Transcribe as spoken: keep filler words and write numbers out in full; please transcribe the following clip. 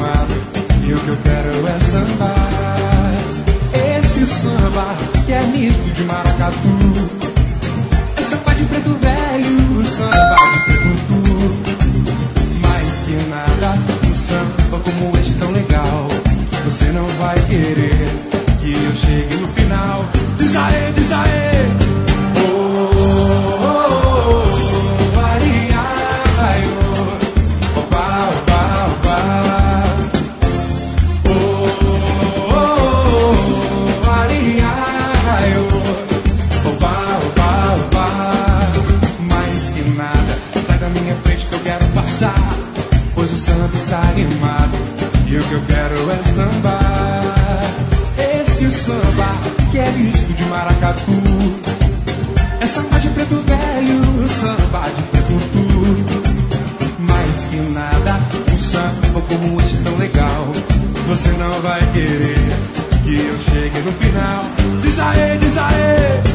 animado e o que eu quero é sambar. Esse samba que é misto de maracatu, é samba de preto velho, samba de preto tu. Mais que nada, um samba como este tão legal, você não vai querer que eu chegue no final. Diz aê, diz aê. Oh, oh, oh, oh, Maria, ai, oh, opa, opa, opa. Oh, oh, oh, Maria, ai, oh, opa, opa, opa. Mais que nada, sai da minha frente que eu quero passar, pois o samba está animado e o que eu quero é sambar. Esse samba que é misto de maracatu, é samba de preto velho, samba de preto tu. Mais que nada, um samba como este tão legal, você não vai querer que eu chegue no final. Diz aê, diz aê.